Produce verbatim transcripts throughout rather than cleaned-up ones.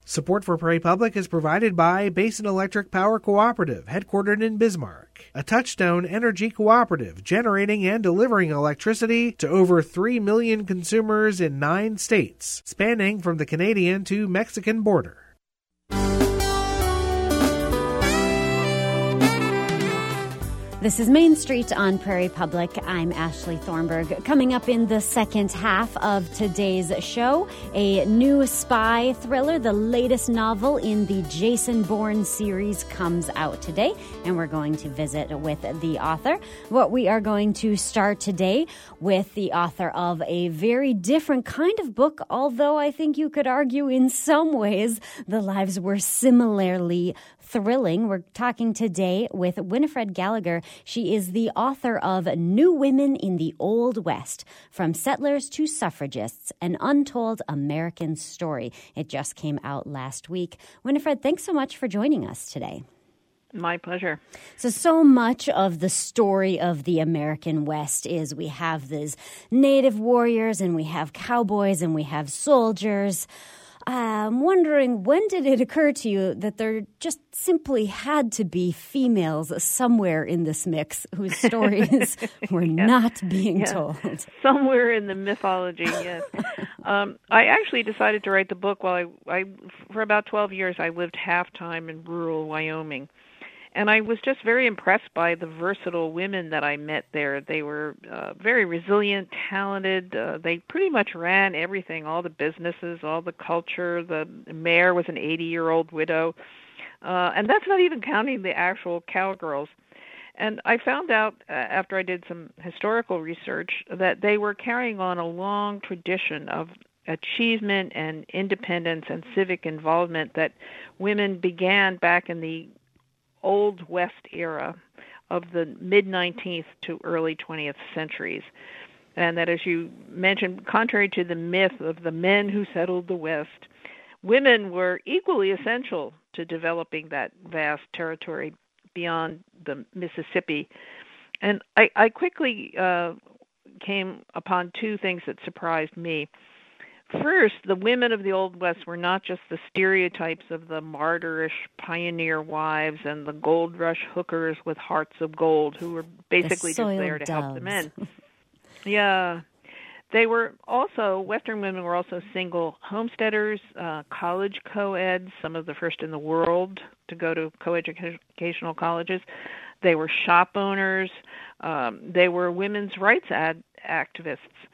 Support for Prairie Public is provided by Basin Electric Power Cooperative, headquartered in Bismarck, a Touchstone Energy cooperative generating and delivering electricity to over three million consumers in nine states, spanning from the Canadian to Mexican border. This is Main Street on Prairie Public. I'm Ashley Thornburg. Coming up in the second half of today's show, a new spy thriller, the latest novel in the Jason Bourne series, comes out today, and we're going to visit with the author. What we are going to start today with the author of a very different kind of book, although I think you could argue in some ways the lives were similarly thrilling. We're talking today with Winifred Gallagher. She is the author of New Women in the Old West, From Settlers to Suffragists, An Untold American Story. It just came out last week. Winifred, thanks so much for joining us today. My pleasure. So, so much of the story of the American West is we have these native warriors and we have cowboys and we have soldiers. I'm wondering, when did it occur to you that there just simply had to be females somewhere in this mix whose stories were yes. not being yes. told? Somewhere in the mythology, yes. um, I actually decided to write the book while I, I, for about twelve years, I lived half-time in rural Wyoming. And I was just very impressed by the versatile women that I met there. They were uh, very resilient, talented. Uh, they pretty much ran everything, all the businesses, all the culture. The mayor was an eighty-year-old widow. Uh, and that's not even counting the actual cowgirls. And I found out, uh, after I did some historical research, that they were carrying on a long tradition of achievement and independence and civic involvement that women began back in the Old West era of the mid-nineteenth to early twentieth centuries. And that, as you mentioned, contrary to the myth of the men who settled the West, women were equally essential to developing that vast territory beyond the Mississippi. And I, I quickly uh, came upon two things that surprised me. First, the women of the Old West were not just the stereotypes of the martyrish pioneer wives and the gold rush hookers with hearts of gold who were basically just there to doves. help the men. Yeah. They were also, Western women were also single homesteaders, uh, college co-eds, some of the first in the world to go to coeducational colleges. They were shop owners. Um, they were women's rights ad- activists.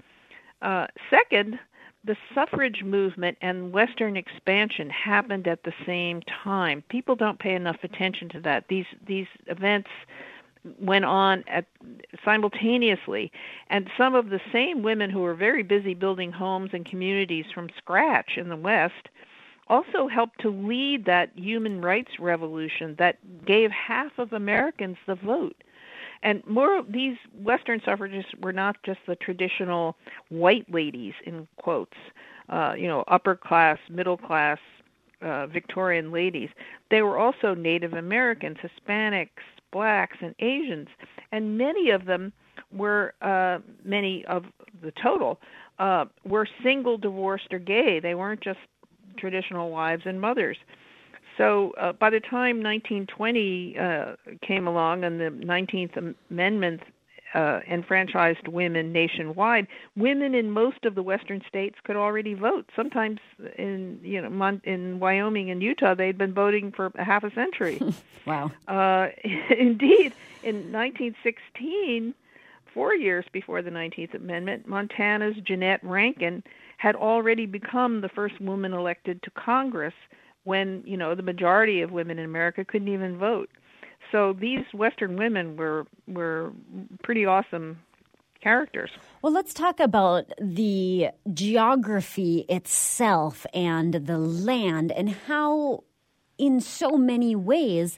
Uh, second, the suffrage movement and Western expansion happened at the same time. People don't pay enough attention to that. These these events went on at, simultaneously, and some of the same women who were very busy building homes and communities from scratch in the West also helped to lead that human rights revolution that gave half of Americans the vote. And more, these Western suffragists were not just the traditional white ladies, in quotes, uh, you know, upper class, middle class, uh, Victorian ladies. They were also Native Americans, Hispanics, blacks, and Asians. And many of them were, uh, many of the total, uh, were single, divorced, or gay. They weren't just traditional wives and mothers. So uh, by the time nineteen twenty uh, came along and the nineteenth Amendment uh, enfranchised women nationwide, women in most of the Western states could already vote. Sometimes in you know Mon- in Wyoming and Utah, they'd been voting for a half a century. Wow. Uh, indeed, in nineteen sixteen, four years before the nineteenth Amendment, Montana's Jeanette Rankin had already become the first woman elected to Congress, when, you know, the majority of women in America couldn't even vote. So these Western women were were pretty awesome characters. Well, let's talk about the geography itself and the land and how, in so many ways,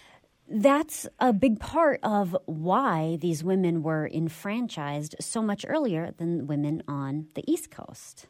that's a big part of why these women were enfranchised so much earlier than women on the East Coast.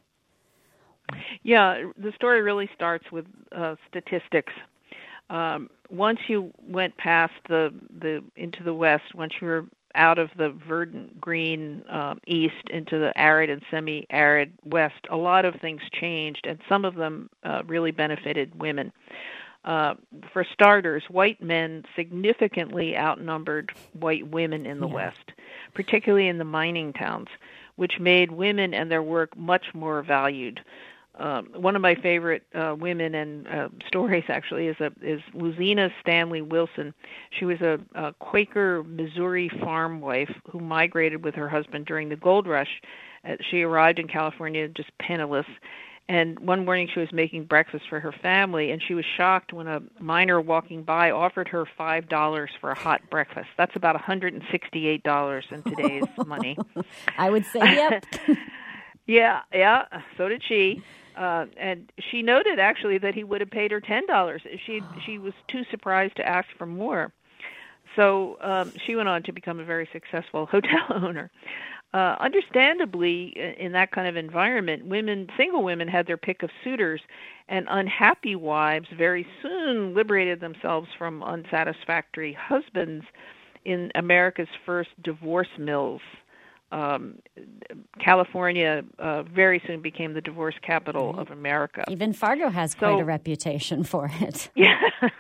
Yeah, the story really starts with uh, statistics. Um, once you went past the, the into the West, once you were out of the verdant green um, east into the arid and semi-arid west, a lot of things changed, and some of them uh, really benefited women. Uh, for starters, white men significantly outnumbered white women in the yeah. West, particularly in the mining towns, which made women and their work much more valued. Um, one of my favorite uh, women and uh, stories actually is a, is Luzina Stanley Wilson. She was a, a Quaker Missouri farm wife who migrated with her husband during the gold rush. Uh, she arrived in California just penniless. And one morning she was making breakfast for her family, and she was shocked when a miner walking by offered her five dollars for a hot breakfast. That's about one hundred sixty-eight dollars in today's money. I would say, yep. yeah, yeah, so did she. Uh, and she noted, actually, that he would have paid her ten dollars. She, she was too surprised to ask for more. So um, she went on to become a very successful hotel owner. Uh, understandably, in that kind of environment, women, single women had their pick of suitors, and unhappy wives very soon liberated themselves from unsatisfactory husbands in America's first divorce mills. Um, California uh, very soon became the divorce capital of America. Even Fargo has so, quite a reputation for it. Yeah.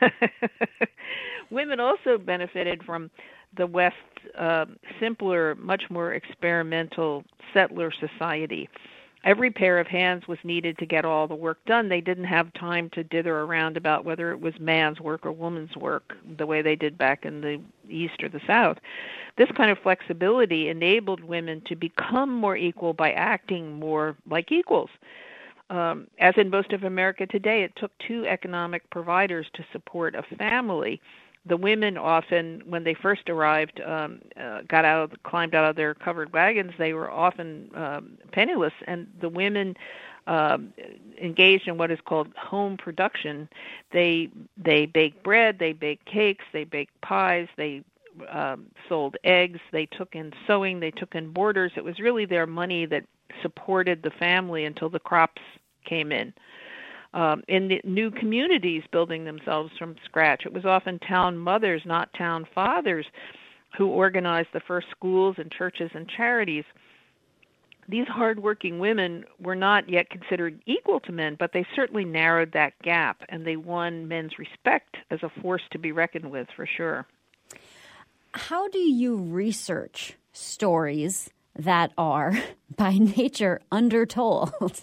Women also benefited from the West's uh, simpler, much more experimental settler society. Every pair of hands was needed to get all the work done. They didn't have time to dither around about whether it was man's work or woman's work the way they did back in the East or the South. This kind of flexibility enabled women to become more equal by acting more like equals. Um, as in most of America today, it took two economic providers to support a family. The women often, when they first arrived, um, uh, got out, of, climbed out of their covered wagons. They were often um, penniless, and the women um, engaged in what is called home production. They they baked bread, they baked cakes, they baked pies, they um, sold eggs, they took in sewing, they took in borders. It was really their money that supported the family until the crops came in. Um, in the new communities building themselves from scratch, it was often town mothers, not town fathers, who organized the first schools and churches and charities. These hardworking women were not yet considered equal to men, but they certainly narrowed that gap, and they won men's respect as a force to be reckoned with, for sure. How do you research stories that are, by nature, undertold?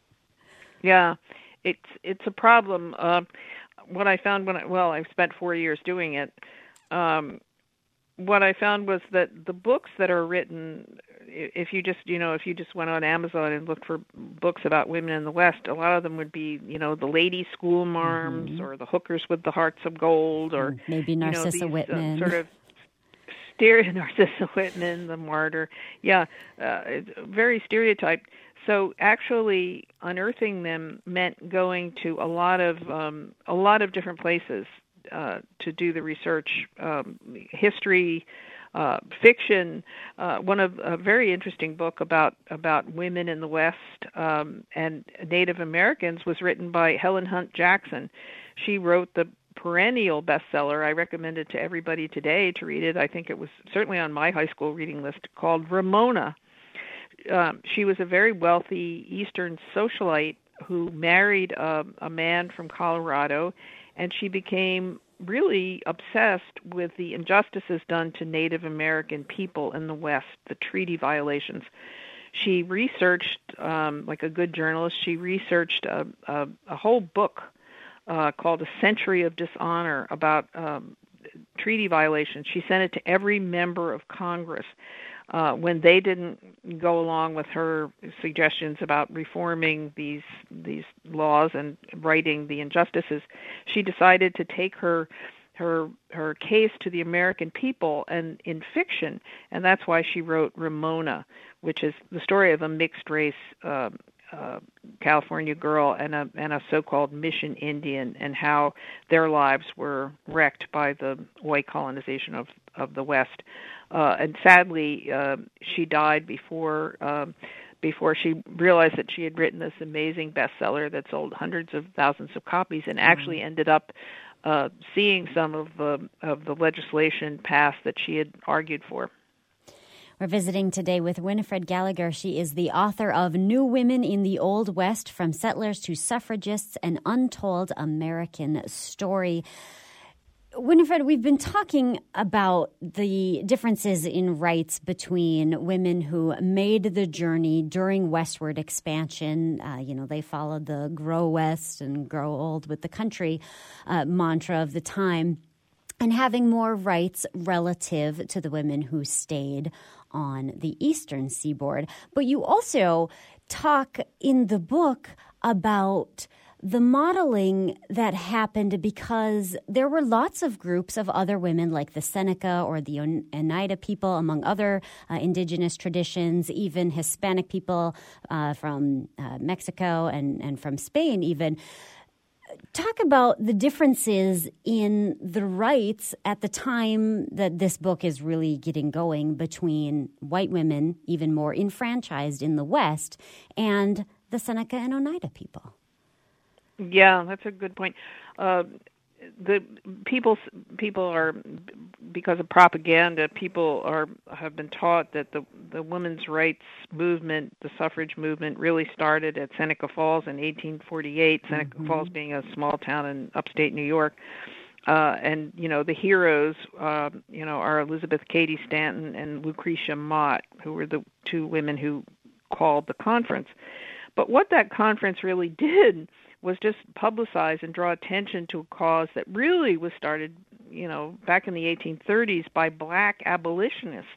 Yeah. It's it's a problem. Uh, what I found when I, well, I spent four years doing it. Um, what I found was that the books that are written, if you just, you know, if you just went on Amazon and looked for books about women in the West, a lot of them would be, you know, the lady school marms mm-hmm. or the hookers with the hearts of gold, or maybe Narcissa you know, these, Whitman. Uh, sort of stereo Narcissa Whitman, the martyr. Yeah, uh, it's very stereotyped. So actually unearthing them meant going to a lot of um, a lot of different places uh, to do the research, um, history, uh, fiction. Uh, one of a very interesting book about about women in the West um, and Native Americans was written by Helen Hunt Jackson. She wrote the perennial bestseller. I recommend it to everybody today to read it. I think it was certainly on my high school reading list, called Ramona. Um, she was a very wealthy Eastern socialite who married uh, a man from Colorado, and she became really obsessed with the injustices done to Native American people in the West, the treaty violations. She researched, um, like a good journalist, she researched a, a, a whole book uh, called A Century of Dishonor about um, treaty violations. She sent it to every member of Congress. Uh, when they didn't go along with her suggestions about reforming these these laws and righting the injustices, she decided to take her her her case to the American people and in fiction, and that's why she wrote Ramona, which is the story of a mixed race uh, uh, California girl and a and a so-called Mission Indian, and how their lives were wrecked by the white colonization of of the West. Uh, and sadly, uh, she died before um, before she realized that she had written this amazing bestseller that sold hundreds of thousands of copies, and actually ended up uh, seeing some of the of the legislation passed that she had argued for. We're visiting today with Winifred Gallagher. She is the author of New Women in the Old West, From Settlers to Suffragists, An Untold American Story. Winifred, we've been talking about the differences in rights between women who made the journey during westward expansion. Uh, you know, they followed the grow west and grow old with the country uh, mantra of the time, and having more rights relative to the women who stayed on the eastern seaboard. But you also talk in the book about the modeling that happened because there were lots of groups of other women like the Seneca or the Oneida people, among other uh, indigenous traditions, even Hispanic people uh, from uh, Mexico and, and from Spain even. Talk about the differences in the rights at the time that this book is really getting going between white women, even more enfranchised in the West, and the Seneca and Oneida people. Yeah, that's a good point. Uh, the people people are, because of propaganda, people are have been taught that the the women's rights movement, the suffrage movement, really started at Seneca Falls in eighteen forty-eight. Seneca mm-hmm. Falls being a small town in upstate New York, uh, and you know the heroes, uh, you know, are Elizabeth Cady Stanton and Lucretia Mott, who were the two women who called the conference. But what that conference really did was just publicize and draw attention to a cause that really was started, you know, back in the eighteen thirties by black abolitionists,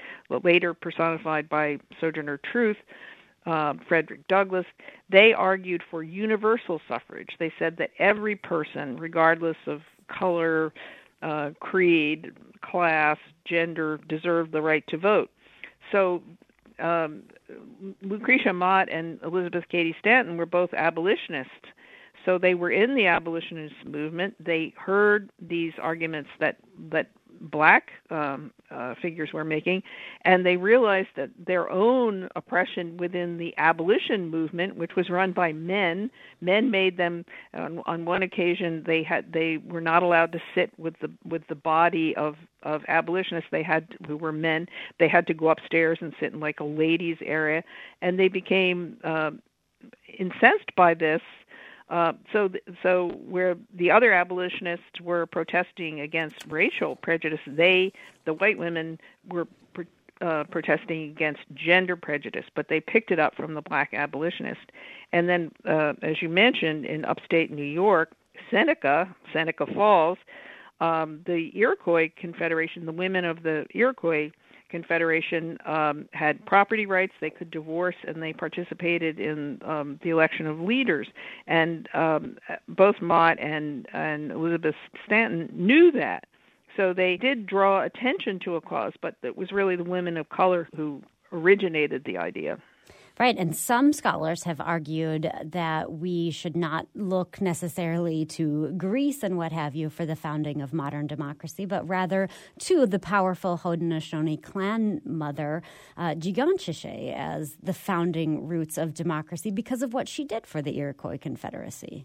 later personified by Sojourner Truth, uh, Frederick Douglass. They argued for universal suffrage. They said that every person, regardless of color, uh, creed, class, gender, deserved the right to vote. So Um, Lucretia Mott and Elizabeth Cady Stanton were both abolitionists, so they were in the abolitionist movement. They heard these arguments that that black um, uh, figures were making, and they realized that their own oppression within the abolition movement, which was run by men, men made them. On, on one occasion, they had they were not allowed to sit with the with the body of of abolitionists. They had who were men. They had to go upstairs and sit in like a ladies' area, and they became uh, incensed by this. Uh, so, so where the other abolitionists were protesting against racial prejudice, they, the white women, were uh, protesting against gender prejudice. But they picked it up from the black abolitionists. And then, uh, as you mentioned, in upstate New York, Seneca, Seneca Falls, um, the Iroquois Confederation, the women of the Iroquois Confederation um, had property rights. They could divorce, and they participated in um, the election of leaders. And um, both Mott and, and Elizabeth Stanton knew that. So they did draw attention to a cause, but it was really the women of color who originated the idea. Right, and some scholars have argued that we should not look necessarily to Greece and what have you for the founding of modern democracy, but rather to the powerful Haudenosaunee clan mother, uh, Giganshike, as the founding roots of democracy because of what she did for the Iroquois Confederacy.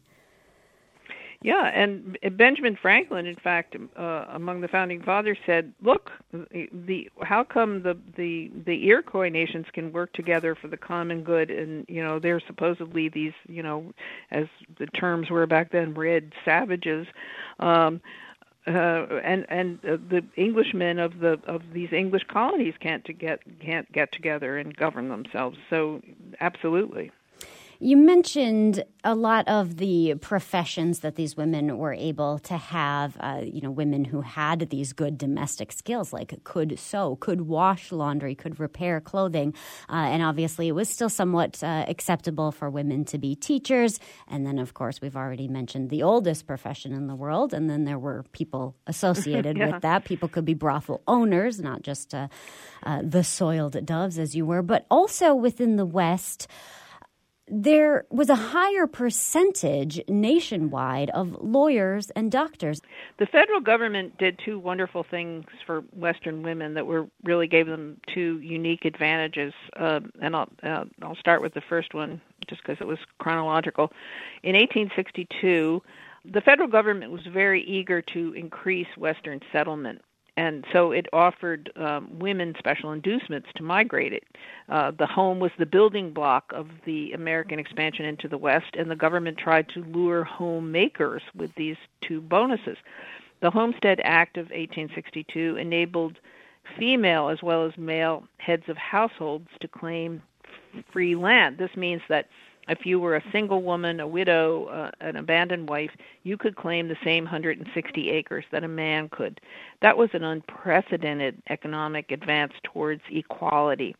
Yeah, and Benjamin Franklin, in fact, uh, among the founding fathers, said, "Look, the how come the, the the Iroquois nations can work together for the common good, and you know they're supposedly these, you know, as the terms were back then, red savages." Um, Uh, and and uh, the Englishmen of the of these English colonies can't to get can't get together and govern themselves. So, absolutely. You mentioned a lot of the professions that these women were able to have, uh, you know, women who had these good domestic skills, like could sew, could wash laundry, could repair clothing. Uh, and obviously it was still somewhat uh, acceptable for women to be teachers. And then, of course, we've already mentioned the oldest profession in the world. And then there were people associated yeah. with that. People could be brothel owners, not just uh, uh, the soiled doves, as you were, but also within the West. There was a higher percentage nationwide of lawyers and doctors. The federal government did two wonderful things for Western women that were really gave them two unique advantages. Uh, and I'll, uh, I'll start with the first one just because it was chronological. In eighteen sixty-two, the federal government was very eager to increase Western settlement. and so it offered um, women special inducements to migrate it. Uh, the home was the building block of the American expansion into the West, and the government tried to lure homemakers with these two bonuses. The Homestead Act of eighteen sixty-two enabled female as well as male heads of households to claim free land. This means that if you were a single woman, a widow, uh, an abandoned wife, you could claim the same one hundred sixty acres that a man could. That was an unprecedented economic advance towards equality.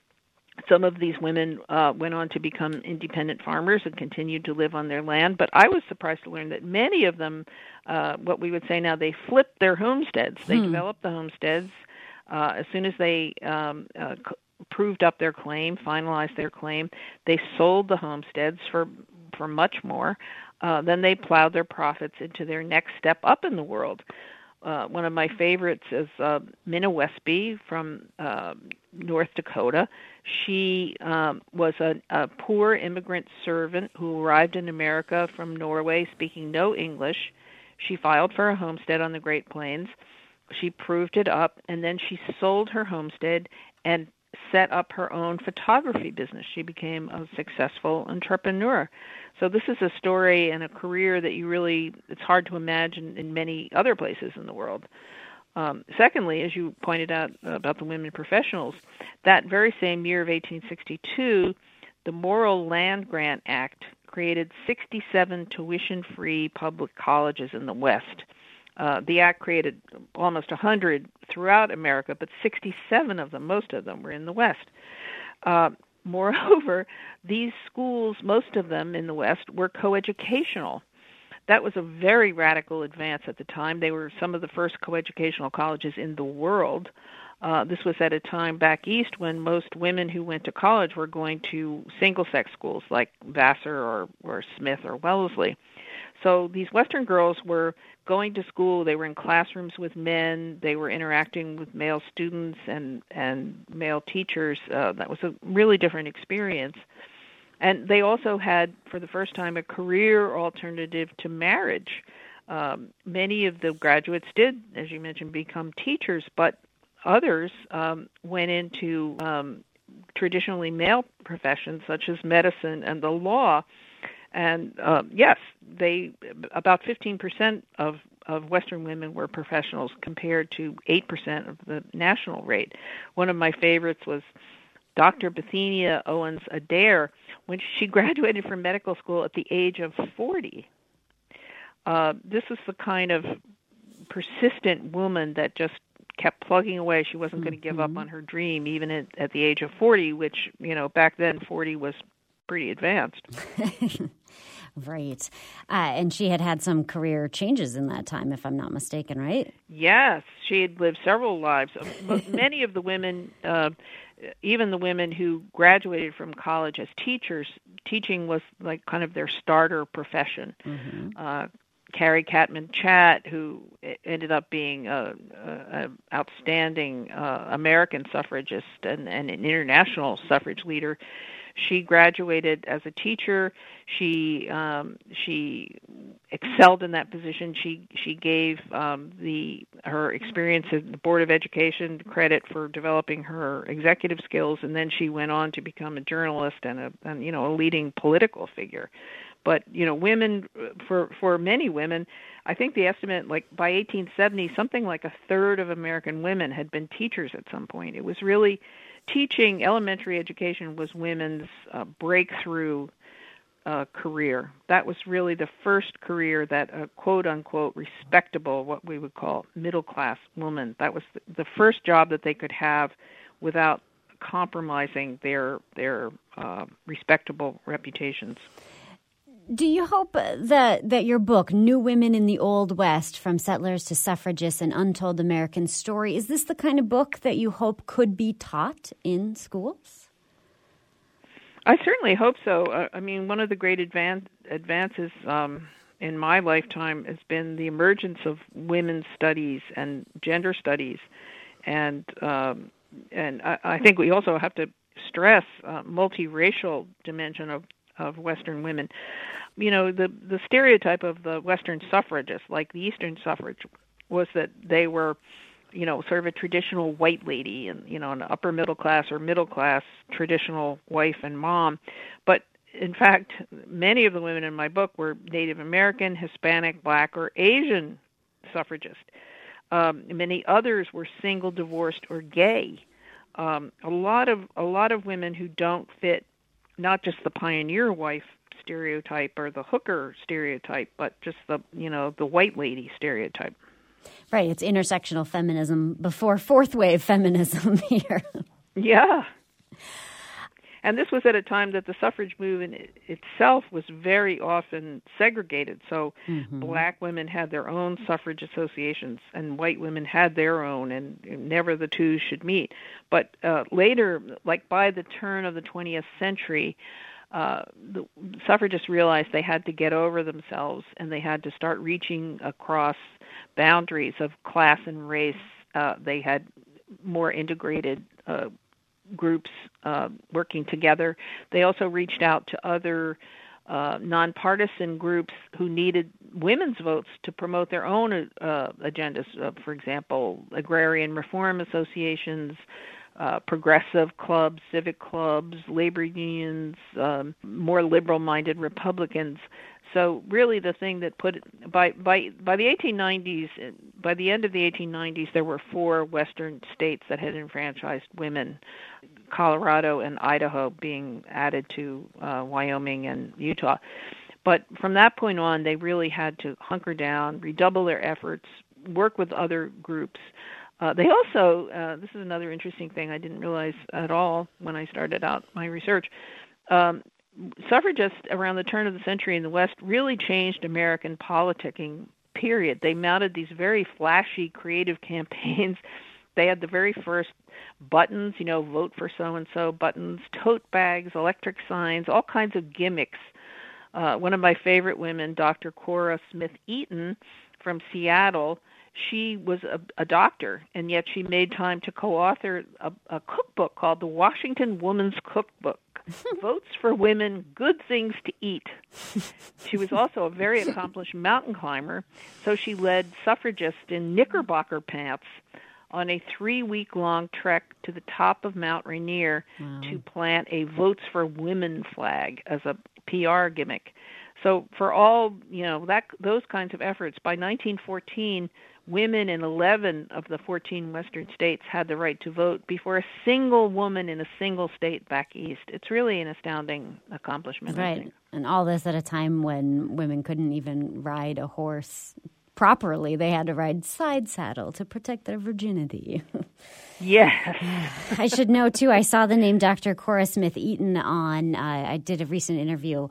Some of these women uh, went on to become independent farmers and continued to live on their land, but I was surprised to learn that many of them, uh, what we would say now, they flipped their homesteads. They hmm. developed the homesteads uh, as soon as they um, uh, proved up their claim, finalized their claim. They sold the homesteads for for much more. Uh, then they plowed their profits into their next step up in the world. Uh, one of my favorites is uh, Minna Westby from uh, North Dakota. She um, was a, a poor immigrant servant who arrived in America from Norway speaking no English. She filed for a homestead on the Great Plains. She proved it up, and then she sold her homestead and set up her own photography business. She became a successful entrepreneur. So this is a story and a career that you really, it's hard to imagine in many other places in the world. Um, secondly, as you pointed out about the women professionals, that very same year of eighteen sixty-two, the Morrill Land Grant Act created sixty-seven tuition-free public colleges in the West. Uh, the act created almost one hundred throughout America, but sixty-seven of them, most of them, were in the West. Uh, moreover, these schools, most of them in the West, were coeducational. That was a very radical advance at the time. They were some of the first coeducational colleges in the world. Uh, this was at a time back east when most women who went to college were going to single-sex schools like Vassar or, or Smith or Wellesley. So these Western girls were going to school. They were in classrooms with men. They were interacting with male students and, and male teachers. Uh, that was a really different experience. And they also had, for the first time, a career alternative to marriage. Um, many of the graduates did, as you mentioned, become teachers, but others um, went into um, traditionally male professions such as medicine and the law. And uh, yes, they about fifteen percent of, of Western women were professionals compared to eight percent of the national rate. One of my favorites was Doctor Bethenia Owens Adair, when she graduated from medical school at the age of forty. Uh, this is the kind of persistent woman that just kept plugging away. She wasn't mm-hmm. going to give up on her dream, even at, at the age of forty, which, you know, back then forty was pretty advanced. Right. Uh, and she had had some career changes in that time, if I'm not mistaken, right? Yes. She had lived several lives. Many of the women, uh, even the women who graduated from college as teachers, teaching was like kind of their starter profession. Mm-hmm. Uh, Carrie Catman Chatt, who ended up being an outstanding uh, American suffragist and, and an international suffrage leader, she graduated as a teacher. She um, she excelled in that position. She she gave um, the her experience at the Board of Education credit for developing her executive skills, and then she went on to become a journalist and a and, you know a leading political figure. But you know, women for for many women, I think the estimate, like by eighteen seventy, something like a third of American women had been teachers at some point. It was really teaching. Elementary education was women's uh, breakthrough uh, career. That was really the first career that a quote-unquote respectable, what we would call middle-class woman, that was the first job that they could have without compromising their, their uh, respectable reputations. Do you hope that that your book, New Women in the Old West, From Settlers to Suffragists, An Untold American Story, is this the kind of book that you hope could be taught in schools? I certainly hope so. Uh, I mean, one of the great advan- advances um, in my lifetime has been the emergence of women's studies and gender studies. And um, and I, I think we also have to stress uh, multiracial dimension of of Western women. You know, the the stereotype of the Western suffragist, like the Eastern suffrage, was that they were you know, sort of a traditional white lady and, you know, an upper middle class or middle class traditional wife and mom. But in fact, many of the women in my book were Native American, Hispanic, Black, or Asian suffragists. Um, many others were single, divorced, or gay. Um, a lot of a lot of women who don't fit not just the pioneer wife stereotype or the hooker stereotype, but just the you know the white lady stereotype. Right, it's intersectional feminism before fourth wave feminism here. Yeah. And this was at a time that the suffrage movement itself was very often segregated. So mm-hmm. black women had their own suffrage associations and white women had their own, and never the two should meet. But uh, later, like by the turn of the twentieth century, uh, the suffragists realized they had to get over themselves and they had to start reaching across boundaries of class and race. Uh, they had more integrated uh groups uh, working together. They also reached out to other uh, nonpartisan groups who needed women's votes to promote their own uh, agendas. Uh, for example, agrarian reform associations, uh, progressive clubs, civic clubs, labor unions, um, more liberal-minded Republicans. So really the thing that put it, by by by the eighteen nineties, by the end of the eighteen nineties, there were four Western states that had enfranchised women, Colorado and Idaho being added to uh, Wyoming and Utah. But from that point on, they really had to hunker down, redouble their efforts, work with other groups. Uh, they also, uh, this is another interesting thing I didn't realize at all when I started out my research, um, suffragists around the turn of the century in the West really changed American politicking, period. They mounted these very flashy, creative campaigns. They had the very first buttons, you know, vote for so-and-so buttons, tote bags, electric signs, all kinds of gimmicks. Uh, one of my favorite women, Doctor Cora Smith Eaton from Seattle, she was a, a doctor, and yet she made time to co-author a, a cookbook called the Washington Woman's Cookbook. Votes for Women, Good Things to Eat. She was also a very accomplished mountain climber, so she led suffragists in knickerbocker pants on a three-week-long trek to the top of Mount Rainier wow. to plant a Votes for Women flag as a P R gimmick. So for all, you know, that those kinds of efforts, by nineteen fourteen, women in eleven of the fourteen Western states had the right to vote before a single woman in a single state back east. It's really an astounding accomplishment. Right, I think. And all this at a time when women couldn't even ride a horse properly. They had to ride side saddle to protect their virginity. Yes. I should know, too, I saw the name Doctor Cora Smith Eaton on, uh, I did a recent interview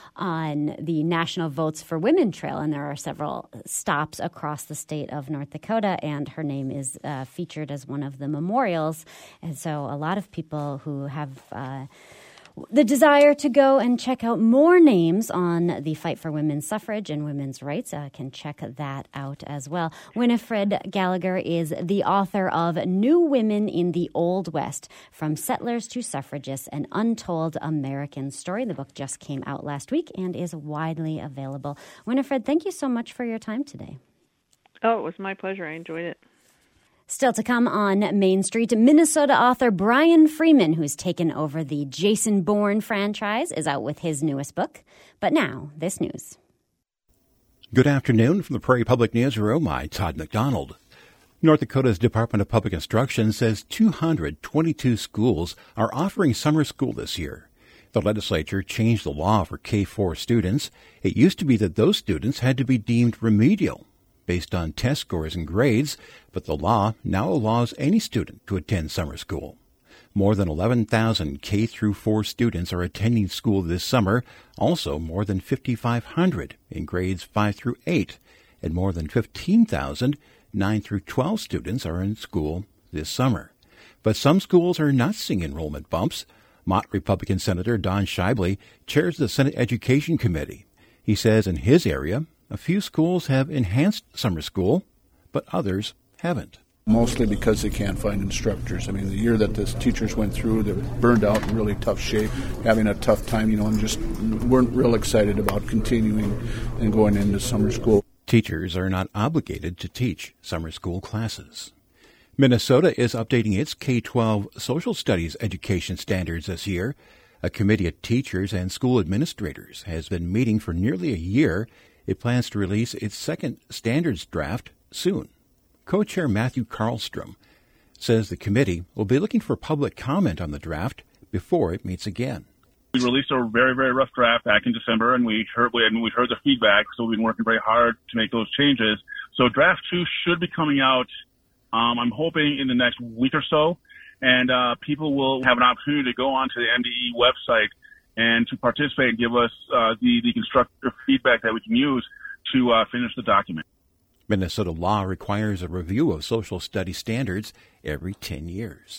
on the National Votes for Women Trail, and there are several stops across the state of North Dakota, and her name is uh, featured as one of the memorials. And so a lot of people who have uh, the desire to go and check out more names on the fight for women's suffrage and women's rights uh, can check that out as well. Winifred Gallagher is the author of New Women in the Old West, From Settlers to Suffragists, An Untold American Story. The book just came out last week and is widely available. Winifred, thank you so much for your time today. Oh, it was my pleasure. I enjoyed it. Still to come on Main Street, Minnesota author Brian Freeman, who's taken over the Jason Bourne franchise, is out with his newest book. But now, this news. Good afternoon from the Prairie Public Newsroom. I'm Todd McDonald. North Dakota's Department of Public Instruction says two hundred twenty-two schools are offering summer school this year. The legislature changed the law for K four students. It used to be that those students had to be deemed remedial based on test scores and grades, but the law now allows any student to attend summer school. More than eleven thousand K through four students are attending school this summer, also more than fifty-five hundred in grades five through eight, and more than fifteen thousand nine through twelve students are in school this summer. But some schools are not seeing enrollment bumps. Mott Republican Senator Don Shibley chairs the Senate Education Committee. He says in his area, a few schools have enhanced summer school, but others haven't. Mostly because they can't find instructors. I mean, the year that the teachers went through, they were burned out in really tough shape, having a tough time, you know, and just weren't real excited about continuing and going into summer school. Teachers are not obligated to teach summer school classes. Minnesota is updating its K twelve social studies education standards this year. A committee of teachers and school administrators has been meeting for nearly a year. It plans to release its second standards draft soon. Co-chair Matthew Karlstrom says the committee will be looking for public comment on the draft before it meets again. We released a very, very rough draft back in December, and we heard we, and we heard the feedback, so we've been working very hard to make those changes. So draft two should be coming out, um, I'm hoping, in the next week or so, and uh, people will have an opportunity to go onto the M D E website and to participate and give us uh, the, the constructive feedback that we can use to uh, finish the document. Minnesota law requires a review of social studies standards every ten years.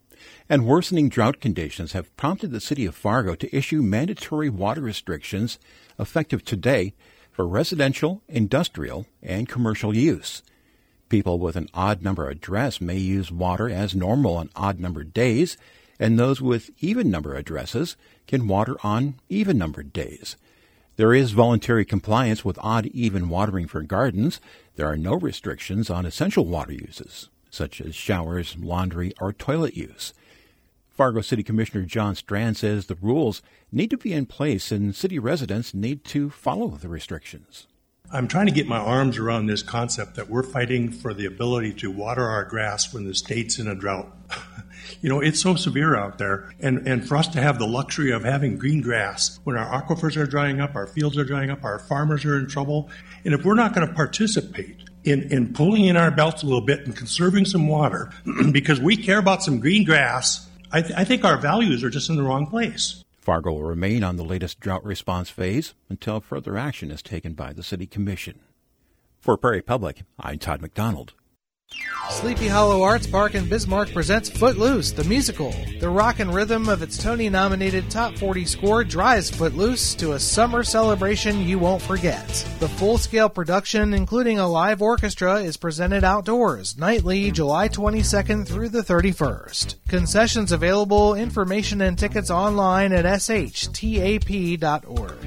And worsening drought conditions have prompted the city of Fargo to issue mandatory water restrictions effective today for residential, industrial, and commercial use. People with an odd-number address may use water as normal on odd-numbered days, and those with even-number addresses can water on even-numbered days. There is voluntary compliance with odd-even watering for gardens. There are no restrictions on essential water uses, such as showers, laundry, or toilet use. Fargo City Commissioner John Strand says the rules need to be in place and city residents need to follow the restrictions. I'm trying to get my arms around this concept that we're fighting for the ability to water our grass when the state's in a drought. You know, it's so severe out there, and, and for us to have the luxury of having green grass when our aquifers are drying up, our fields are drying up, our farmers are in trouble, and if we're not going to participate in, in pulling in our belts a little bit and conserving some water because we care about some green grass, I, th- I think our values are just in the wrong place. Fargo will remain on the latest drought response phase until further action is taken by the City Commission. For Prairie Public, I'm Todd McDonald. Sleepy Hollow Arts Park in Bismarck presents Footloose, the musical. The rock and rhythm of its Tony-nominated Top forty score drives Footloose to a summer celebration you won't forget. The full-scale production, including a live orchestra, is presented outdoors, nightly, July twenty-second through the thirty-first. Concessions available, information and tickets online at s h t a p dot org.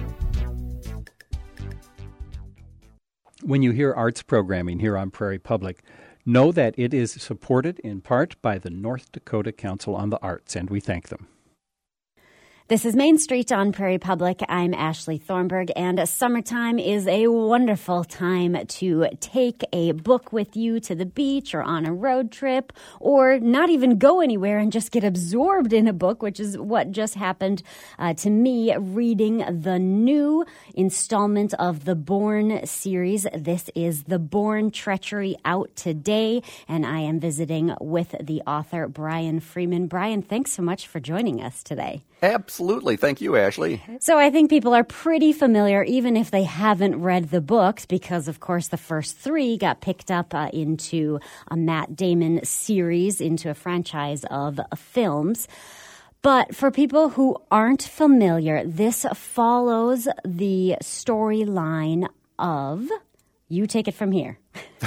When you hear arts programming here on Prairie Public, know that it is supported in part by the North Dakota Council on the Arts, and we thank them. This is Main Street on Prairie Public. I'm Ashley Thornburg, and summertime is a wonderful time to take a book with you to the beach or on a road trip, or not even go anywhere and just get absorbed in a book, which is what just happened uh, to me reading the new installment of the Bourne series. This is The Bourne Treachery, out today, and I am visiting with the author, Brian Freeman. Brian, thanks so much for joining us today. Absolutely. Thank you, Ashley. So I think people are pretty familiar, even if they haven't read the books, because, of course, the first three got picked up uh, into a Matt Damon series, into a franchise of uh, films. But for people who aren't familiar, this follows the storyline of... You take it from here.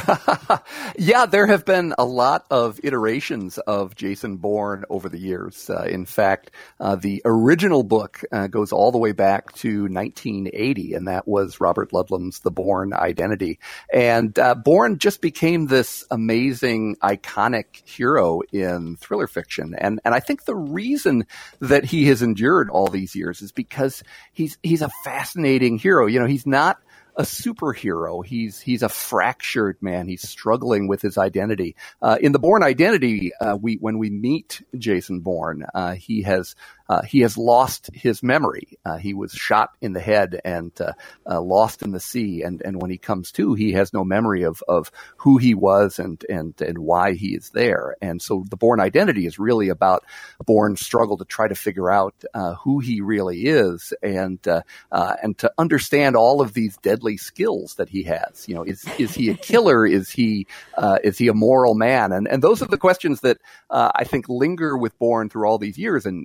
Yeah, there have been a lot of iterations of Jason Bourne over the years. Uh, in fact, uh, the original book uh, goes all the way back to nineteen eighty, and that was Robert Ludlum's The Bourne Identity. And uh, Bourne just became this amazing, iconic hero in thriller fiction. And and I think the reason that he has endured all these years is because he's he's a fascinating hero. You know, he's not a superhero. He's he's a fractured man. He's struggling with his identity. Uh, in the Bourne Identity, uh, we when we meet Jason Bourne, uh, he has uh, he has lost his memory. Uh, he was shot in the head and uh, uh, lost in the sea. And, and when he comes to, he has no memory of, of who he was and and and why he is there. And so the Bourne Identity is really about Bourne's struggle to try to figure out uh, who he really is and uh, uh, and to understand all of these deadly skills that he has. You know, is is he a killer? Is he uh, is he a moral man? And and those are the questions that uh, I think linger with Bourne through all these years. And this is what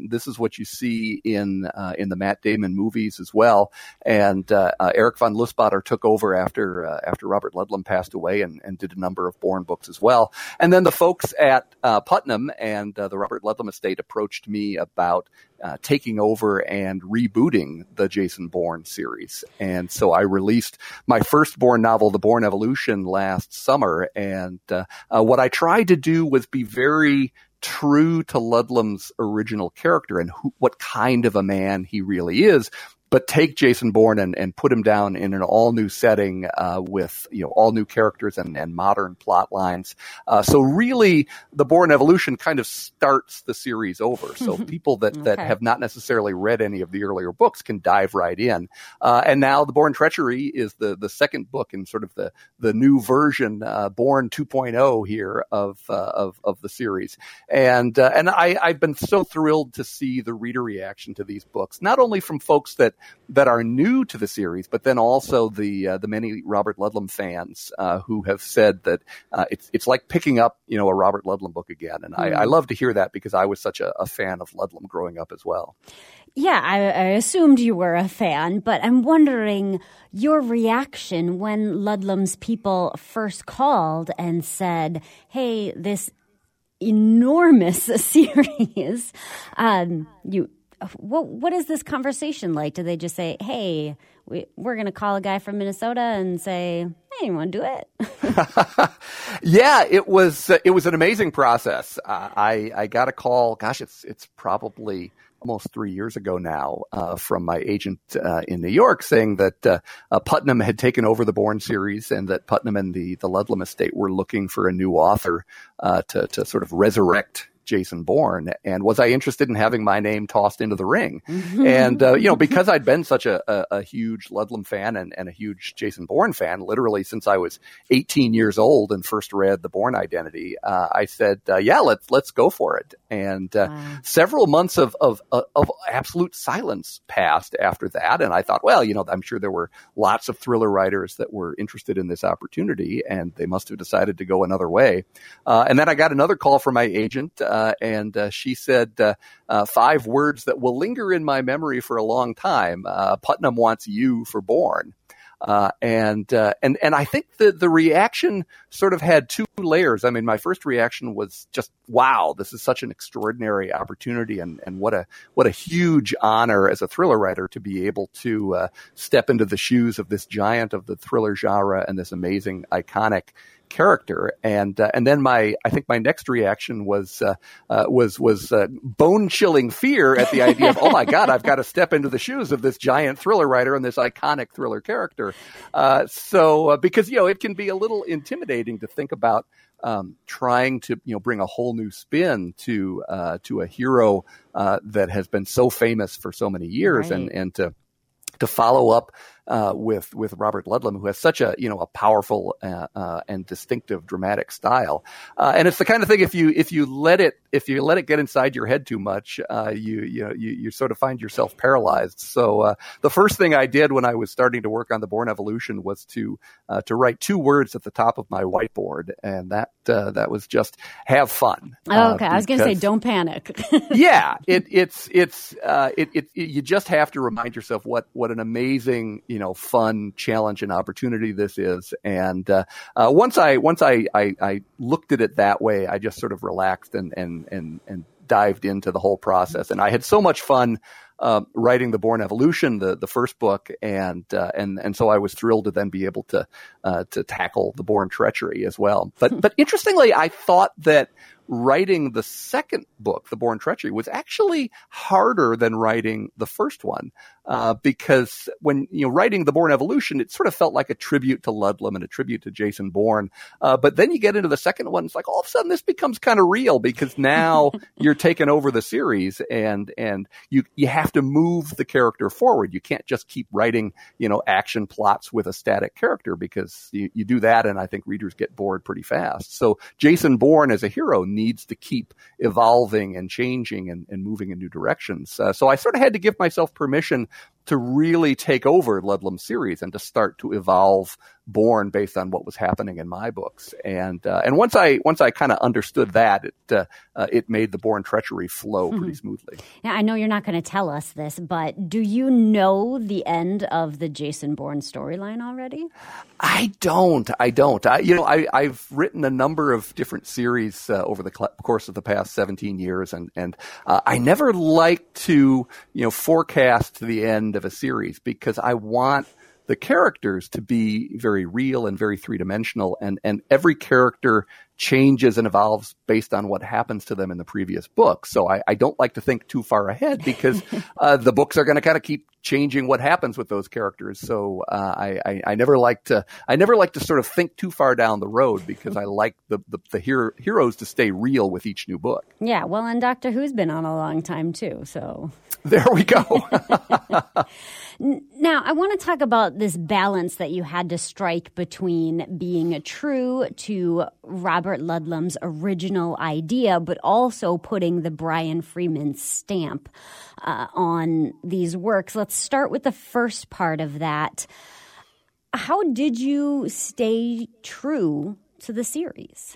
what you see in uh, in the Matt Damon movies as well. And uh, uh, Eric von Lustbader took over after uh, after Robert Ludlum passed away and, and did a number of Bourne books as well. And then the folks at uh, Putnam and uh, the Robert Ludlum estate approached me about Uh, taking over and rebooting the Jason Bourne series. And so I released my first Bourne novel, The Bourne Evolution, last summer. And uh, uh, what I tried to do was be very true to Ludlum's original character and who, what kind of a man he really is, but take Jason Bourne and, and put him down in an all-new setting uh, with, you know, all new characters and, and modern plot lines. Uh, so really, the Bourne Evolution kind of starts the series over. So people that, okay. that have not necessarily read any of the earlier books can dive right in. Uh, and now the Bourne Treachery is the, the second book in sort of the, the new version, uh, Bourne two point oh here of, uh, of, of the series. And, uh, and I, I've been so thrilled to see the reader reaction to these books, not only from folks that that are new to the series, but then also the uh, the many Robert Ludlum fans uh, who have said that uh, it's it's like picking up, you know, a Robert Ludlum book again. And mm. I, I love to hear that because I was such a, a fan of Ludlum growing up as well. Yeah, I, I assumed you were a fan, but I'm wondering your reaction when Ludlum's people first called and said, hey, this enormous series, um, you What what is this conversation like? Do they just say, hey, we, we're going to call a guy from Minnesota and say, hey, you want to do it? Yeah, it was uh, it was an amazing process. Uh, I I got a call, gosh, it's it's probably almost three years ago now, uh, from my agent uh, in New York saying that uh, uh, Putnam had taken over the Bourne series and that Putnam and the, the Ludlum estate were looking for a new author uh, to to sort of resurrect Jason Bourne, and was I interested in having my name tossed into the ring? Mm-hmm. And, uh, you know, because I'd been such a, a, a huge Ludlum fan and, and a huge Jason Bourne fan, literally since I was eighteen years old and first read The Bourne Identity, uh, I said, uh, yeah, let's, let's go for it. And uh, wow. several months of, of, of absolute silence passed after that. And I thought, well, you know, I'm sure there were lots of thriller writers that were interested in this opportunity, and they must have decided to go another way. Uh, and then I got another call from my agent, uh, Uh, and uh, she said uh, uh, five words that will linger in my memory for a long time. Uh, Putnam wants you for Bourne. Uh, and, uh, and, and I think the, the reaction sort of had two layers. I mean, my first reaction was just, wow, this is such an extraordinary opportunity, and, and what a, what a huge honor as a thriller writer to be able to, uh, step into the shoes of this giant of the thriller genre and this amazing, iconic character. And uh, and then my I think my next reaction was uh, uh, was was uh, bone chilling fear at the idea of, oh my God, I've got to step into the shoes of this giant thriller writer and this iconic thriller character. Uh, so uh, because you know it can be a little intimidating to think about um, trying to you know bring a whole new spin to uh, to a hero uh, that has been so famous for so many years, right. and and to to follow up uh, with with Robert Ludlum, who has such a you know a powerful uh, uh, and distinctive dramatic style, uh, and it's the kind of thing if you if you let it if you let it get inside your head too much, uh, you you know you, you sort of find yourself paralyzed. So uh, the first thing I did when I was starting to work on the Bourne Evolution was to uh, to write two words at the top of my whiteboard, and that uh, that was just have fun. Oh, okay, uh, I was going to say don't panic. yeah, it, it's it's uh, it, it it you just have to remind yourself what what an amazing you know fun challenge and opportunity this is, and uh, uh, once I once I, I I looked at it that way, I just sort of relaxed and and and and dived into the whole process, and I had so much fun. Uh, writing the Bourne Evolution, the, the first book, and uh, and and so I was thrilled to then be able to uh, to tackle the Bourne Treachery as well. But but interestingly, I thought that writing the second book, The Bourne Treachery, was actually harder than writing the first one, uh, because when you know writing the Bourne Evolution, it sort of felt like a tribute to Ludlum and a tribute to Jason Bourne. Uh, but then you get into the second one, it's like all of a sudden this becomes kind of real because now you're taking over the series, and and you you have to move the character forward. You can't just keep writing you know action plots with a static character, because you, you do that, and I think readers get bored pretty fast. So Jason Bourne as a hero needs to keep evolving and changing and, and moving in new directions. Uh, so I sort of had to give myself permission to really take over Ludlum's series and to start to evolve Bourne based on what was happening in my books. And uh, and once I once I kind of understood that, it uh, uh, it made the Bourne treachery flow pretty mm-hmm. smoothly. Now, I know you're not going to tell us this, but do you know the end of the Jason Bourne storyline already? I don't. I don't. I, you know, I, I've written a number of different series uh, over the cl- course of the past seventeen years, and and uh, I never like to you know forecast the end of a series because I want the characters to be very real and very three-dimensional, and, and every character changes and evolves based on what happens to them in the previous book. So I, I don't like to think too far ahead because uh, the books are going to kind of keep changing what happens with those characters. So uh, I, I, I never like to I never like to sort of think too far down the road because I like the the, the hero, heroes to stay real with each new book. Yeah, well, and Doctor Who's been on a long time too, so there we go. Now, I want to talk about this balance that you had to strike between being true to Robert Ludlum's original idea, but also putting the Brian Freeman stamp uh, on these works. Let's start with the first part of that. How did you stay true to the series?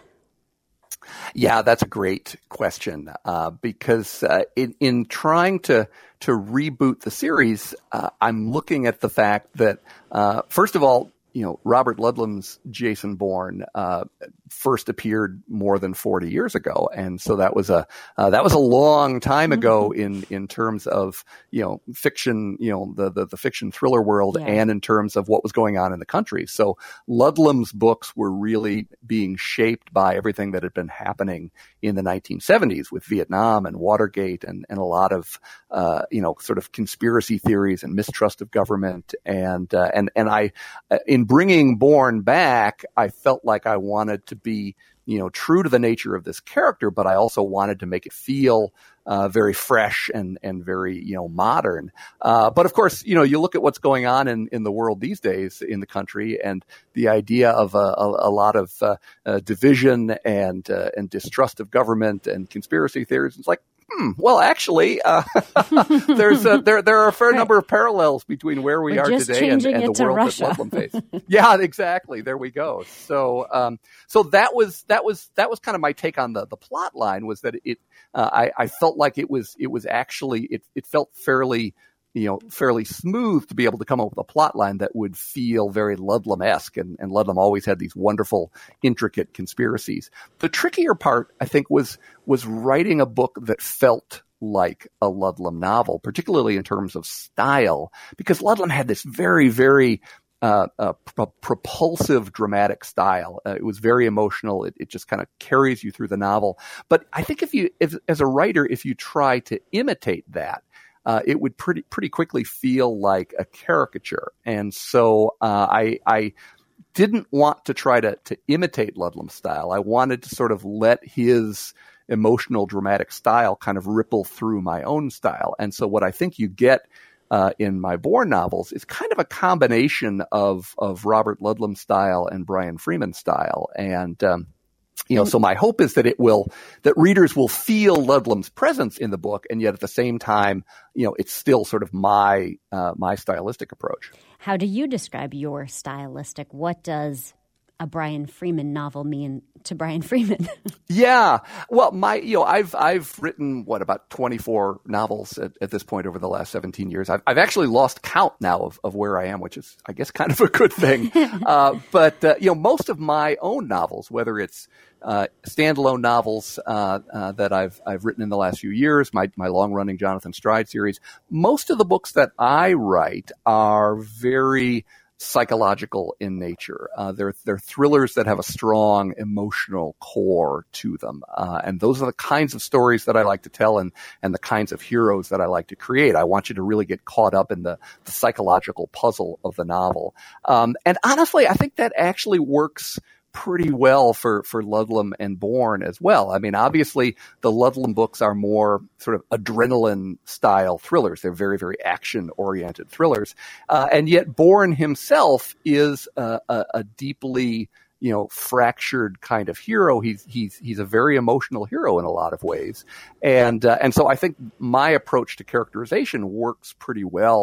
Yeah, that's a great question uh, because uh, in, in trying to to reboot the series, uh, I'm looking at the fact that, uh, first of all, you know, Robert Ludlum's Jason Bourne uh, first appeared more than forty years ago, and so that was a uh, that was a long time ago in in terms of you know fiction, you know the the, the fiction thriller world, yeah. and in terms of what was going on in the country. So Ludlum's books were really being shaped by everything that had been happening in the nineteen seventies with Vietnam and Watergate, and and a lot of uh, you know sort of conspiracy theories and mistrust of government, and uh, and and I in bringing Bourne back, I felt like I wanted to be, you know, true to the nature of this character, but I also wanted to make it feel uh, very fresh and and very, you know, modern. Uh, but of course, you know, you look at what's going on in, in the world these days in the country, and the idea of a, a, a lot of uh, uh, division and uh, and distrust of government and conspiracy theories. It's like, Hmm. Well, actually, uh, there's a, there there are a fair right. number of parallels between where we We're are today and, and the to world Russia. that Ludlum faced. Yeah, exactly. There we go. So, um, so that was that was that was kind of my take on the the plot line, was that it uh, I, I felt like it was it was actually it it felt fairly. you know, fairly smooth to be able to come up with a plot line that would feel very Ludlum-esque, and, and Ludlum always had these wonderful, intricate conspiracies. The trickier part, I think, was was writing a book that felt like a Ludlum novel, particularly in terms of style, because Ludlum had this very, very uh, uh, pro- propulsive, dramatic style. Uh, it was very emotional. It, it just kind of carries you through the novel. But I think if you, if, as a writer, if you try to imitate that, Uh, it would pretty pretty quickly feel like a caricature, and so uh, I I didn't want to try to to imitate Ludlum's style. I wanted to sort of let his emotional, dramatic style kind of ripple through my own style. And so what I think you get uh, in my Bourne novels is kind of a combination of of Robert Ludlum's style and Brian Freeman's style, and um, You know, so my hope is that it will, that readers will feel Ludlum's presence in the book, and yet at the same time, you know, it's still sort of my uh, my stylistic approach. How do you describe your stylistic? What does a Brian Freeman novel mean to Brian Freeman? Yeah, well, my you know, I've I've written what about twenty-four novels at, at this point over the last seventeen years. I've I've actually lost count now of, of where I am, which is I guess kind of a good thing. uh, but uh, you know, most of my own novels, whether it's Uh, standalone novels uh, uh, that I've I've written in the last few years, my my long-running Jonathan Stride series, most of the books that I write are very psychological in nature. Uh, they're they're thrillers that have a strong emotional core to them, uh, and those are the kinds of stories that I like to tell, and and the kinds of heroes that I like to create. I want you to really get caught up in the, the psychological puzzle of the novel, um, and honestly, I think that actually works pretty well for, for Ludlum and Bourne as well. I mean, obviously the Ludlum books are more sort of adrenaline style thrillers. They're very, very action oriented thrillers. Uh, and yet Bourne himself is a, a, a deeply, you know, fractured kind of hero. He's, he's, he's a very emotional hero in a lot of ways. And, uh, and so I think my approach to characterization works pretty well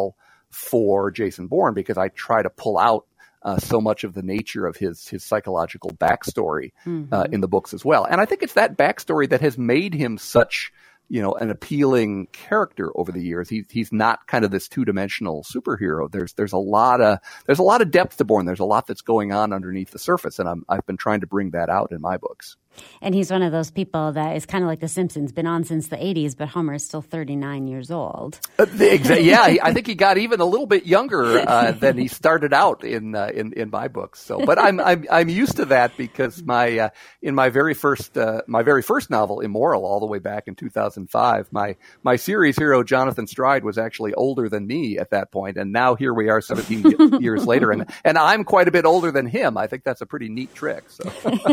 for Jason Bourne because I try to pull out Uh, so much of the nature of his his psychological backstory mm-hmm. uh, in the books as well. And I think it's that backstory that has made him such, you know, an appealing character over the years. He's he's not kind of this two dimensional superhero. There's there's a lot of there's a lot of depth to Bourne. There's a lot that's going on underneath the surface, and I'm I've been trying to bring that out in my books. And he's one of those people that is kind of like The Simpsons, been on since the eighties, but Homer is still thirty-nine years old. Uh, exa- yeah, he, I think he got even a little bit younger uh, than he started out in uh, in in my books. So, but I'm I'm I'm used to that because my uh, in my very first uh, my very first novel, Immoral, all the way back in two thousand five, my my series hero Jonathan Stride was actually older than me at that point, and now here we are, seventeen years later, and and I'm quite a bit older than him. I think that's a pretty neat trick. So.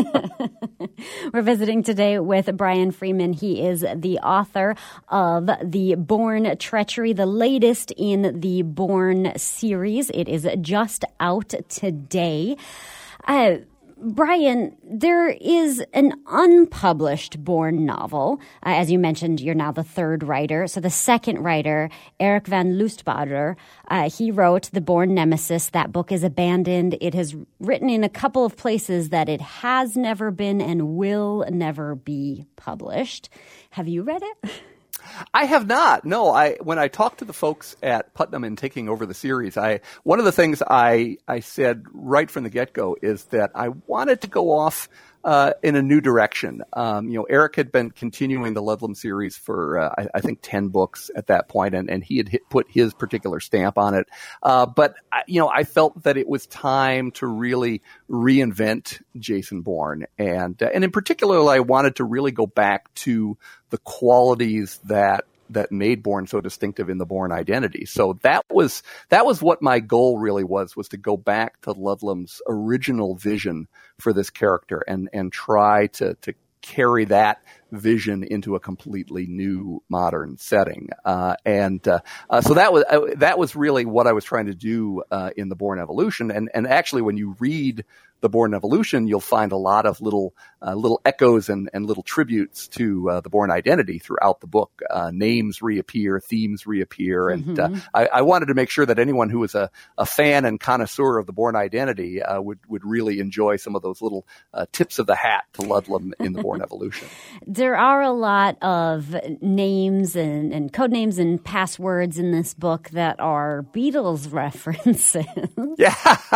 We're visiting today with Brian Freeman. He is the author of The Bourne Treachery, the latest in the Bourne series. It is just out today. Uh, Brian, there is an unpublished Bourne novel. Uh, as you mentioned, you're now the third writer. So the second writer, Eric van Lustbader, uh, he wrote The Bourne Nemesis. That book is abandoned. It has written in a couple of places that it has never been and will never be published. Have you read it? I have not. No, I when I talked to the folks at Putnam and taking over the series, I one of the things I I said right from the get-go is that I wanted to go off uh, in a new direction. Um, you know, Eric had been continuing the Ludlum series for uh, I, I think ten books at that point, and, and he had hit, put his particular stamp on it. Uh, but I, you know, I felt that it was time to really reinvent Jason Bourne, and uh, and in particular, I wanted to really go back to the qualities that that made Bourne so distinctive in the Bourne identity. So that was that was what my goal really was, was to go back to Ludlum's original vision for this character and and try to to carry that vision into a completely new modern setting. Uh, and uh, uh, so that was uh, that was really what I was trying to do uh, in the Bourne Evolution. And and actually, when you read the Bourne Evolution, you'll find a lot of little uh, little echoes and, and little tributes to uh, the Bourne identity throughout the book. Uh, names reappear, themes reappear, and Mm-hmm. uh, I, I wanted to make sure that anyone who was a, a fan and connoisseur of the Bourne identity uh, would would really enjoy some of those little uh, tips of the hat to Ludlum in the Bourne Evolution. There are a lot of names and, and code names and passwords in this book that are Beatles references. Yeah.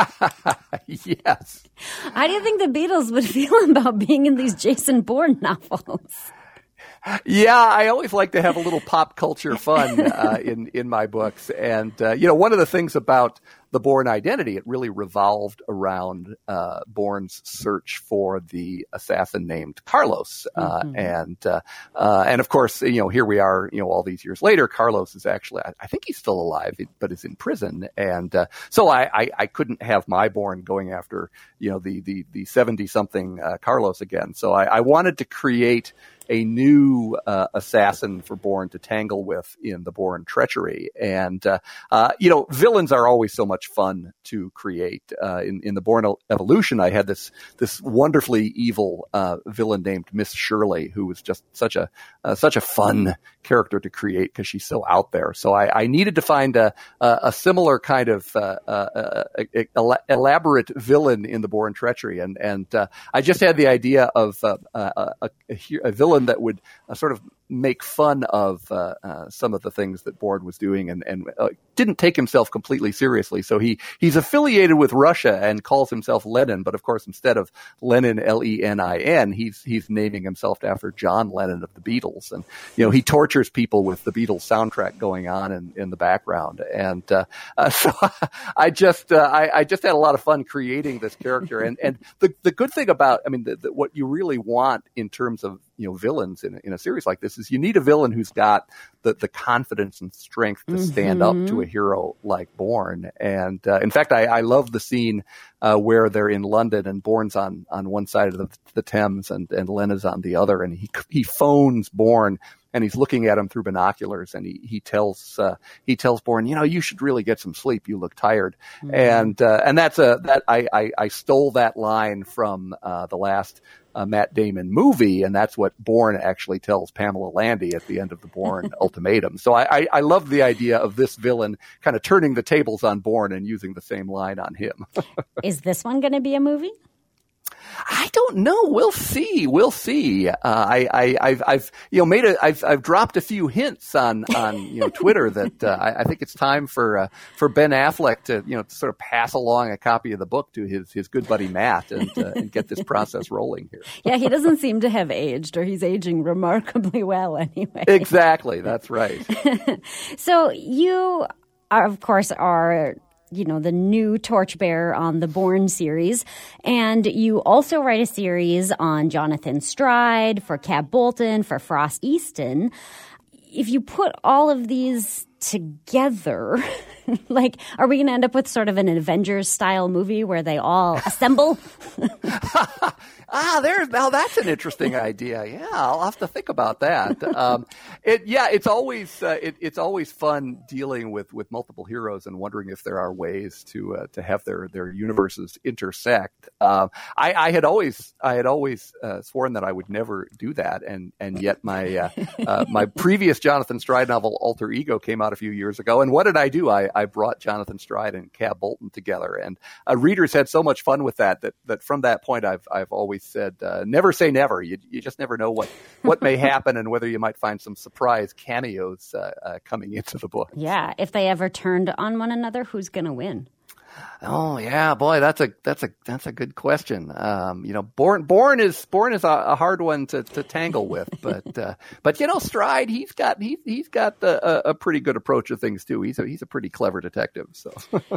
Yes. How do you think the Beatles would feel about being in these Jason Bourne novels? Yeah, I always like to have a little pop culture fun uh, in in my books, and uh, you know, one of the things about the Bourne identity, it really revolved around uh, Bourne's search for the assassin named Carlos, uh, mm-hmm. and uh, uh, and of course, you know, here we are, you know, all these years later. Carlos is actually, I, I think he's still alive, but is in prison, and uh, so I, I I couldn't have my Bourne going after, you know, the the the seventy something uh, Carlos again. So I, I wanted to create a new uh, assassin for Bourne to tangle with in the Bourne Treachery. And, uh, uh, you know, villains are always so much fun to create. Uh, in, in the Bourne Evolution, I had this this wonderfully evil uh, villain named Miss Shirley, who was just such a uh, such a fun character to create because she's so out there. So I, I needed to find a, a, a similar kind of uh, uh, uh, elaborate villain in the Bourne Treachery. And, and uh, I just had the idea of uh, a, a, a villain that would uh, sort of make fun of uh, uh, some of the things that Bourne was doing, and, and uh, didn't take himself completely seriously. So he he's affiliated with Russia and calls himself Lenin, but of course, instead of Lenin, L E N I N, he's he's naming himself after John Lennon of the Beatles. And, you know, he tortures people with the Beatles soundtrack going on in, in the background. And uh, uh, so I just uh, I, I just had a lot of fun creating this character. And and the the good thing about, I mean, the, the, what you really want in terms of, you know, villains in, in a series like this is you need a villain who's got the, the confidence and strength to stand mm-hmm. up to a hero like Bourne. And uh, in fact, I, I love the scene uh, where they're in London and Bourne's on, on one side of the, the Thames and, and Lena's on the other. And he, he phones Bourne and he's looking at him through binoculars and he, he tells, uh, he tells Bourne, you know, you should really get some sleep. You look tired. Mm-hmm. And, uh, and that's a, that I, I, I stole that line from, uh, the last, Uh, Matt Damon movie, and that's what Bourne actually tells Pamela Landy at the end of the Bourne ultimatum. So I, I, I love the idea of this villain kind of turning the tables on Bourne and using the same line on him. Is this one going to be a movie? I don't know. We'll see. We'll see. Uh, I, I, I've, I've, you know, made a, I've, I've dropped a few hints on, on, you know, Twitter that uh, I, I think it's time for, uh, for Ben Affleck to, you know, to sort of pass along a copy of the book to his, his good buddy Matt and, uh, and get this process rolling here. Yeah, he doesn't seem to have aged, or he's aging remarkably well anyway. Exactly. That's right. So you, are, of course, are. you know, the new torchbearer on the Bourne series. And you also write a series on Jonathan Stride, for Cab Bolton, for Frost Easton. If you put all of these together, like, are we going to end up with sort of an Avengers-style movie where they all assemble? Ah, there's now that's an interesting idea. Yeah, I'll have to think about that. Um, it, yeah, it's always uh, it, it's always fun dealing with, with multiple heroes and wondering if there are ways to uh, to have their, their universes intersect. Um, I, I had always I had always uh, sworn that I would never do that, and and yet my uh, uh, my previous Jonathan Stride novel Alter Ego came out a few years ago, and what did I do? I, I brought Jonathan Stride and Cab Bolton together, and uh, readers had so much fun with that that that from that point I've I've always said, uh, never say never. You you just never know what, what may happen and whether you might find some surprise cameos uh, uh, coming into the book. Yeah, if they ever turned on one another, who's going to win? Oh yeah, boy, that's a that's a that's a good question. Um, you know, Bourne Bourne is Bourne is a, a hard one to, to tangle with, but uh, but you know, Stride, he's got he's he's got the, a, a pretty good approach to things too. He's a, he's a pretty clever detective. So.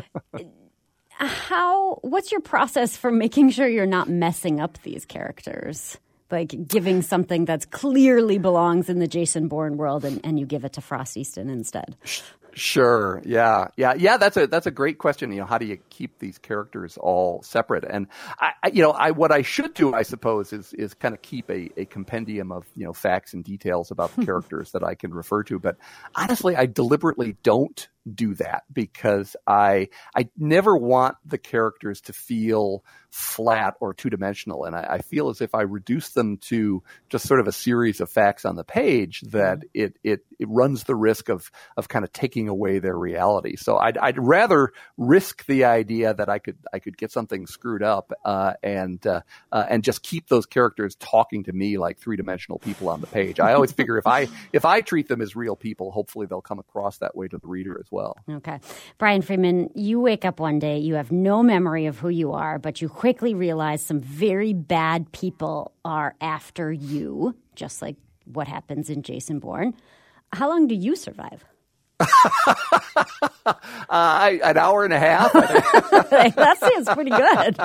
How, what's your process for making sure you're not messing up these characters? Like giving something that's clearly belongs in the Jason Bourne world and, and you give it to Frost Easton instead? Sure. Yeah. Yeah. Yeah. That's a, that's a great question. You know, how do you keep these characters all separate? And I, I you know, I, what I should do, I suppose, is, is kind of keep a, a compendium of, you know, facts and details about the characters that I can refer to. But honestly, I deliberately don't do that because I, I never want the characters to feel flat or two dimensional. And I, I feel as if I reduce them to just sort of a series of facts on the page that it, it, it runs the risk of, of kind of taking away their reality. So I'd, I'd rather risk the idea that I could, I could get something screwed up, uh, and, uh, uh, and just keep those characters talking to me like three dimensional people on the page. I always figure if I, if I treat them as real people, hopefully they'll come across that way to the reader as well. Well. Okay. Brian Freeman, you wake up one day, you have no memory of who you are, but you quickly realize some very bad people are after you, just like what happens in Jason Bourne. How long do you survive? uh, I, an hour and a half. That seems pretty good.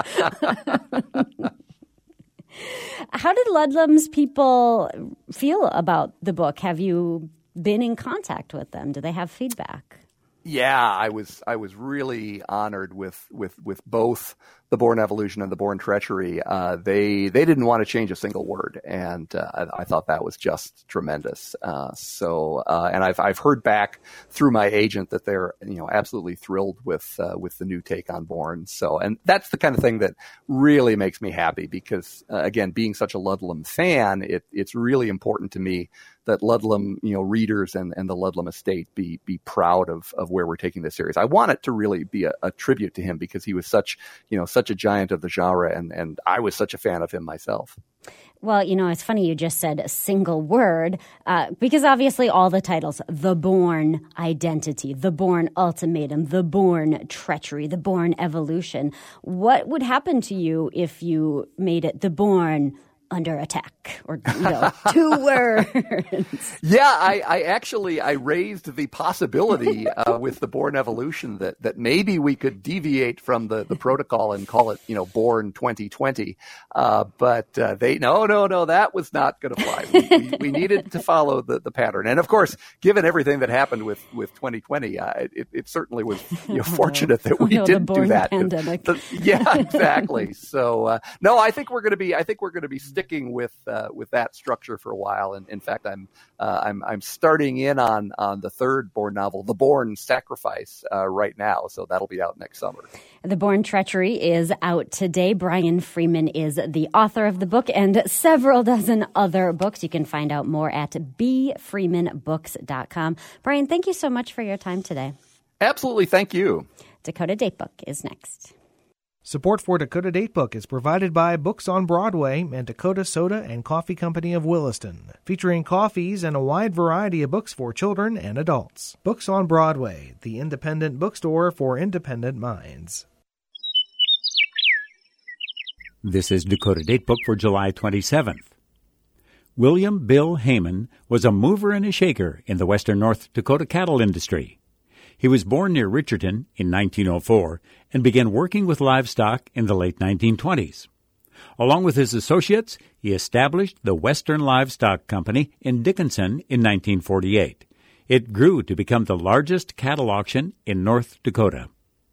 How did Ludlum's people feel about the book? Have you been in contact with them? Do they have feedback? Yeah, I was I was really honored with with with both the Bourne Evolution and the Bourne Treachery. Uh, they they didn't want to change a single word, and uh, I, I thought that was just tremendous. Uh, so, uh, and I've I've heard back through my agent that they're you know absolutely thrilled with uh, with the new take on Bourne. So, and that's the kind of thing that really makes me happy because uh, again, being such a Ludlum fan, it it's really important to me that Ludlum, you know, readers and, and the Ludlum estate be be proud of, of where we're taking this series. I want it to really be a, a tribute to him because he was such, you know, such a giant of the genre, and, and I was such a fan of him myself. Well, you know, it's funny you just said a single word uh, because obviously all the titles, The Bourne Identity, The Bourne Ultimatum, The Bourne Treachery, The Bourne Evolution. What would happen to you if you made it The Bourne under attack, or you know, two words. Yeah, I, I actually I raised the possibility uh, with the Bourne Evolution that that maybe we could deviate from the, the protocol and call it, you know, Bourne twenty twenty. Uh, but uh, they no no no that was not going to fly. We, we, we needed to follow the, the pattern, and of course, given everything that happened with with twenty twenty, uh, it, it certainly was you know, fortunate that we no, didn't the Bourne do that. Pandemic. The, yeah, exactly. So uh, no, I think we're going to be I think we're going to be sticking with uh, with that structure for a while. And in fact, I'm uh, I'm I'm starting in on on the third Bourne novel, The Bourne Sacrifice, uh, right now. So that'll be out next summer. The Bourne Treachery is out today. Brian Freeman is the author of the book and several dozen other books. You can find out more at b freeman books dot com. Brian, thank you so much for your time today. Absolutely. Thank you. Dakota Datebook is next. Support for Dakota Datebook is provided by Books on Broadway and Dakota Soda and Coffee Company of Williston, featuring coffees and a wide variety of books for children and adults. Books on Broadway, the independent bookstore for independent minds. This is Dakota Datebook for July twenty-seventh. William Bill Heyman was a mover and a shaker in the western North Dakota cattle industry. He was born near Richardton in nineteen oh four and began working with livestock in the late nineteen twenties. Along with his associates, he established the Western Livestock Company in Dickinson in nineteen forty-eight. It grew to become the largest cattle auction in North Dakota.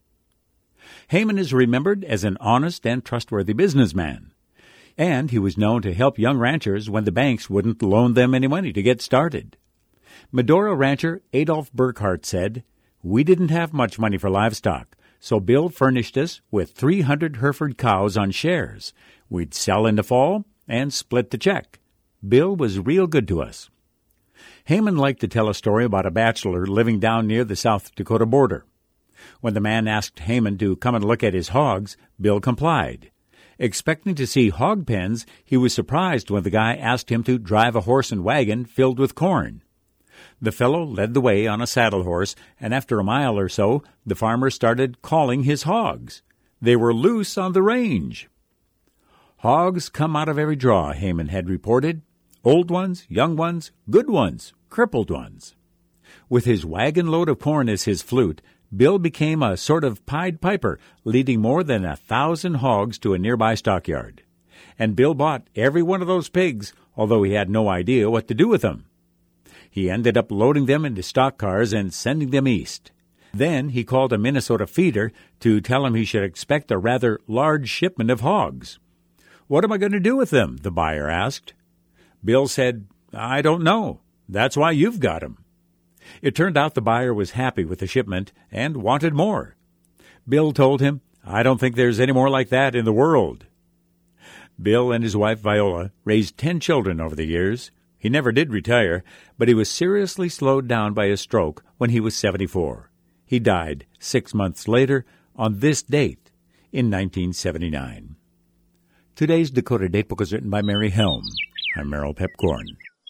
Heyman is remembered as an honest and trustworthy businessman, and he was known to help young ranchers when the banks wouldn't loan them any money to get started. Medora rancher Adolph Burkhart said, "We didn't have much money for livestock, so Bill furnished us with three hundred Hereford cows on shares. We'd sell in the fall and split the check. Bill was real good to us." Heyman liked to tell a story about a bachelor living down near the South Dakota border. When the man asked Heyman to come and look at his hogs, Bill complied. Expecting to see hog pens, he was surprised when the guy asked him to drive a horse and wagon filled with corn. The fellow led the way on a saddle horse, and after a mile or so, the farmer started calling his hogs. They were loose on the range. Hogs come out of every draw, Heyman had reported. Old ones, young ones, good ones, crippled ones. With his wagon load of corn as his flute, Bill became a sort of Pied Piper, leading more than a thousand hogs to a nearby stockyard. And Bill bought every one of those pigs, although he had no idea what to do with them. He ended up loading them into stock cars and sending them east. Then he called a Minnesota feeder to tell him he should expect a rather large shipment of hogs. "What am I going to do with them?" the buyer asked. Bill said, "I don't know. That's why you've got 'em." It turned out the buyer was happy with the shipment and wanted more. Bill told him, "I don't think there's any more like that in the world." Bill and his wife Viola raised ten children over the years. He never did retire, but he was seriously slowed down by a stroke when he was seventy-four. He died six months later on this date in nineteen seventy-nine. Today's Dakota Datebook was written by Mary Helm. I'm Merrill Pepcorn.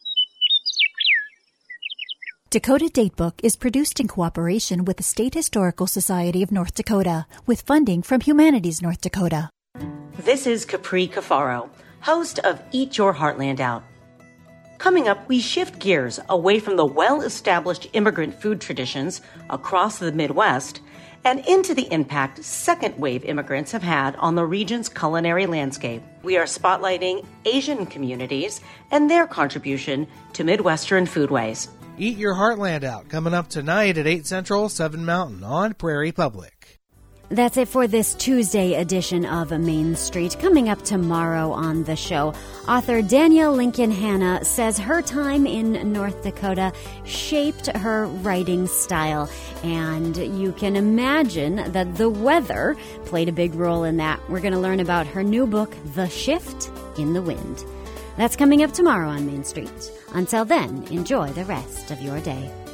Dakota Datebook is produced in cooperation with the State Historical Society of North Dakota, with funding from Humanities North Dakota. This is Capri Cafaro, host of Eat Your Heartland Out. Coming up, we shift gears away from the well-established immigrant food traditions across the Midwest and into the impact second-wave immigrants have had on the region's culinary landscape. We are spotlighting Asian communities and their contribution to Midwestern foodways. Eat Your Heartland Out, coming up tonight at eight Central, seven Mountain on Prairie Public. That's it for this Tuesday edition of Main Street. Coming up tomorrow on the show, author Danielle Lincoln Hanna says her time in North Dakota shaped her writing style. And you can imagine that the weather played a big role in that. We're going to learn about her new book, The Shift in the Wind. That's coming up tomorrow on Main Street. Until then, enjoy the rest of your day.